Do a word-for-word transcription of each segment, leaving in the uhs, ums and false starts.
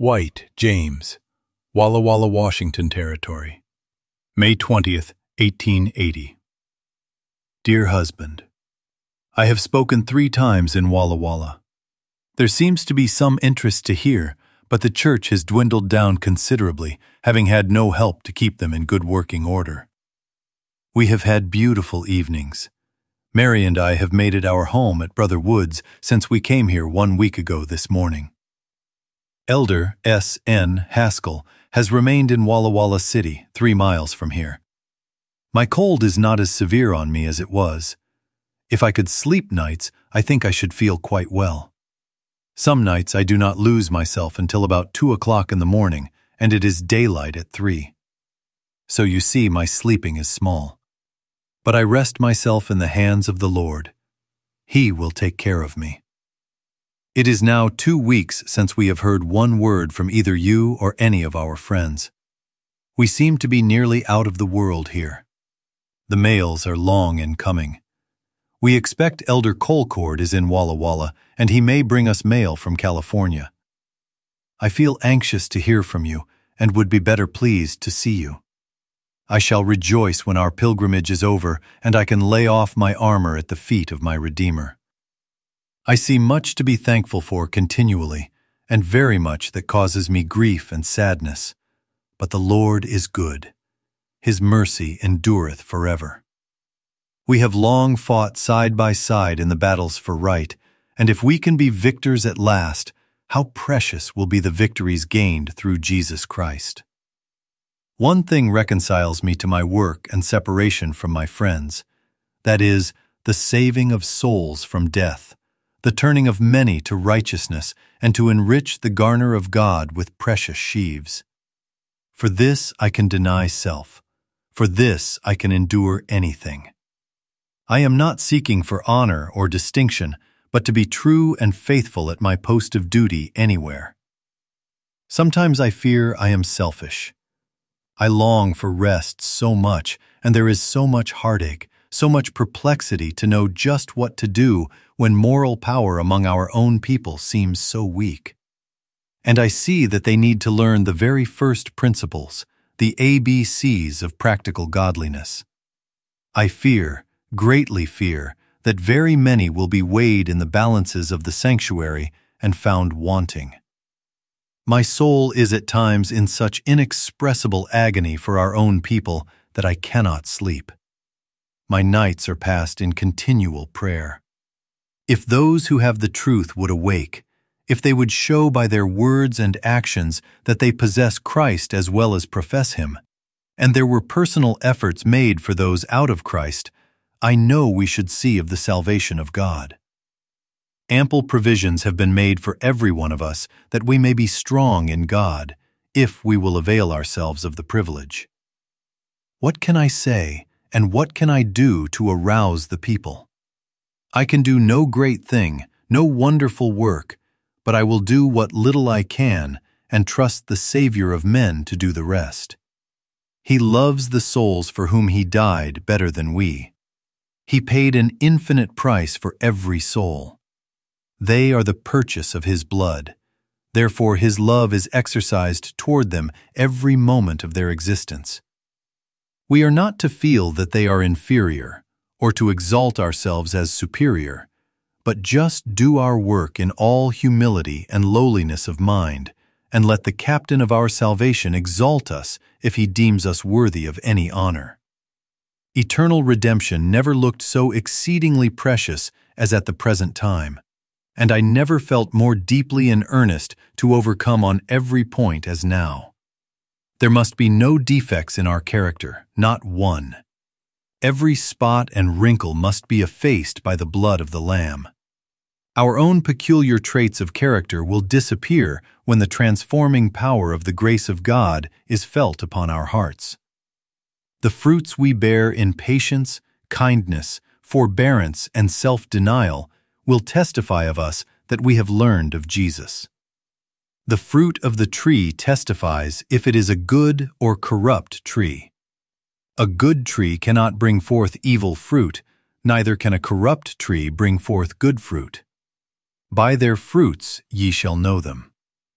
White, James, Walla Walla, Washington Territory, May twentieth, eighteen eighty. Dear husband, I have spoken three times in Walla Walla. There seems to be some interest to hear, but the church has dwindled down considerably, having had no help to keep them in good working order. We have had beautiful evenings. Mary and I have made it our home at Brother Wood's since we came here one week ago this morning. Elder S N Haskell has remained in Walla Walla City, three miles from here. My cold is not as severe on me as it was. If I could sleep nights, I think I should feel quite well. Some nights I do not lose myself until about two o'clock in the morning, and it is daylight at three. So you see my sleeping is small. But I rest myself in the hands of the Lord. He will take care of me. It is now two weeks since we have heard one word from either you or any of our friends. We seem to be nearly out of the world here. The mails are long in coming. We expect Elder Colcord is in Walla Walla, and he may bring us mail from California. I feel anxious to hear from you, and would be better pleased to see you. I shall rejoice when our pilgrimage is over, and I can lay off my armor at the feet of my Redeemer. I see much to be thankful for continually, and very much that causes me grief and sadness. But the Lord is good. His mercy endureth forever. We have long fought side by side in the battles for right, and if we can be victors at last, how precious will be the victories gained through Jesus Christ. One thing reconciles me to my work and separation from my friends, that is, the saving of souls from death, the turning of many to righteousness, and to enrich the garner of God with precious sheaves. For this I can deny self. For this I can endure anything. I am not seeking for honor or distinction, but to be true and faithful at my post of duty anywhere. Sometimes I fear I am selfish. I long for rest so much, and there is so much heartache, so much perplexity to know just what to do when moral power among our own people seems so weak. And I see that they need to learn the very first principles, the A B Cs of practical godliness. I fear, greatly fear, that very many will be weighed in the balances of the sanctuary and found wanting. My soul is at times in such inexpressible agony for our own people that I cannot sleep. My nights are passed in continual prayer. If those who have the truth would awake, if they would show by their words and actions that they possess Christ as well as profess Him, and there were personal efforts made for those out of Christ, I know we should see of the salvation of God. Ample provisions have been made for every one of us that we may be strong in God, if we will avail ourselves of the privilege. What can I say, and what can I do to arouse the people? I can do no great thing, no wonderful work, but I will do what little I can and trust the Savior of men to do the rest. He loves the souls for whom He died better than we. He paid an infinite price for every soul. They are the purchase of His blood. Therefore His love is exercised toward them every moment of their existence. We are not to feel that they are inferior, or to exalt ourselves as superior, but just do our work in all humility and lowliness of mind, and let the Captain of our salvation exalt us if He deems us worthy of any honor. Eternal redemption never looked so exceedingly precious as at the present time, and I never felt more deeply in earnest to overcome on every point as now. There must be no defects in our character, not one. Every spot and wrinkle must be effaced by the blood of the Lamb. Our own peculiar traits of character will disappear when the transforming power of the grace of God is felt upon our hearts. The fruits we bear in patience, kindness, forbearance, and self-denial will testify of us that we have learned of Jesus. The fruit of the tree testifies if it is a good or corrupt tree. A good tree cannot bring forth evil fruit, neither can a corrupt tree bring forth good fruit. By their fruits ye shall know them.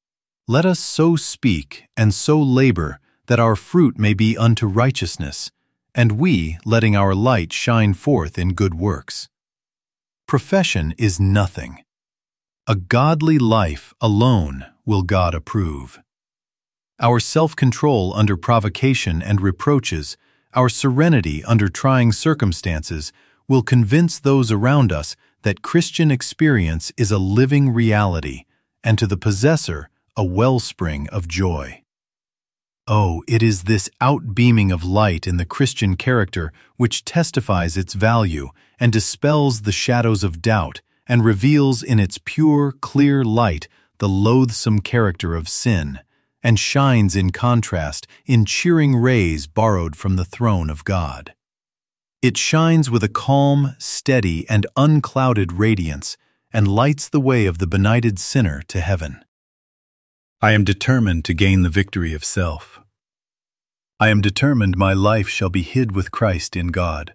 Let us so speak and so labor that our fruit may be unto righteousness, and we letting our light shine forth in good works. Profession is nothing. A godly life alone will God approve. Our self-control under provocation and reproaches, our serenity under trying circumstances, will convince those around us that Christian experience is a living reality, and to the possessor, a wellspring of joy. Oh, it is this outbeaming of light in the Christian character which testifies its value and dispels the shadows of doubt and reveals in its pure, clear light the loathsome character of sin, and shines in contrast in cheering rays borrowed from the throne of God. It shines with a calm, steady, and unclouded radiance and lights the way of the benighted sinner to heaven. I am determined to gain the victory of self. I am determined my life shall be hid with Christ in God.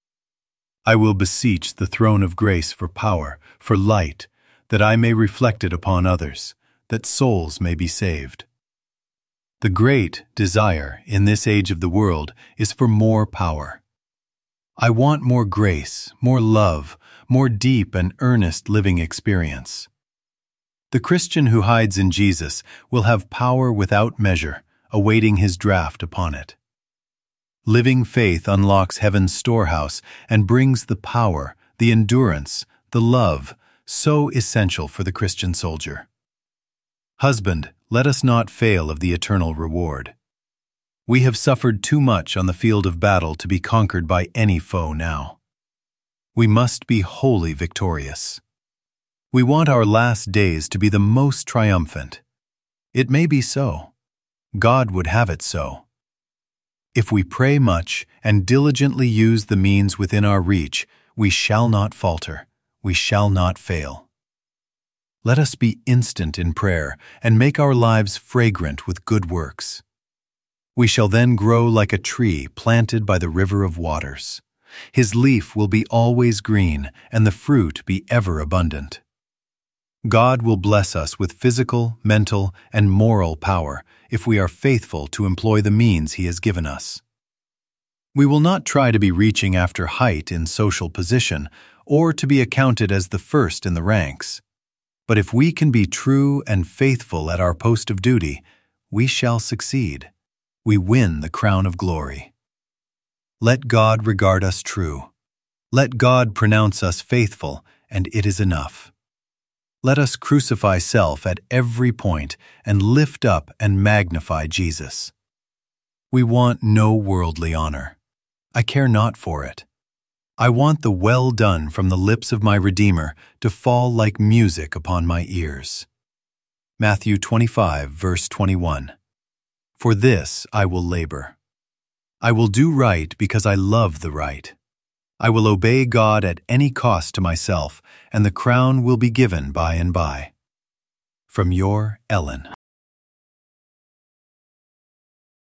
I will beseech the throne of grace for power, for light, that I may reflect it upon others, that souls may be saved. The great desire in this age of the world is for more power. I want more grace, more love, more deep and earnest living experience. The Christian who hides in Jesus will have power without measure, awaiting his draft upon it. Living faith unlocks heaven's storehouse and brings the power, the endurance, the love, so essential for the Christian soldier. Husband, let us not fail of the eternal reward. We have suffered too much on the field of battle to be conquered by any foe now. We must be wholly victorious. We want our last days to be the most triumphant. It may be so. God would have it so. If we pray much and diligently use the means within our reach, we shall not falter, we shall not fail. Let us be instant in prayer and make our lives fragrant with good works. We shall then grow like a tree planted by the river of waters. His leaf will be always green, and the fruit be ever abundant. God will bless us with physical, mental, and moral power if we are faithful to employ the means He has given us. We will not try to be reaching after height in social position or to be accounted as the first in the ranks. But if we can be true and faithful at our post of duty, we shall succeed. We win the crown of glory. Let God regard us true. Let God pronounce us faithful, and it is enough. Let us crucify self at every point and lift up and magnify Jesus. We want no worldly honor. I care not for it. I want the well done from the lips of my Redeemer to fall like music upon my ears. Matthew twenty-five, verse twenty-one. For this I will labor. I will do right because I love the right. I will obey God at any cost to myself, and the crown will be given by and by. From your Ellen.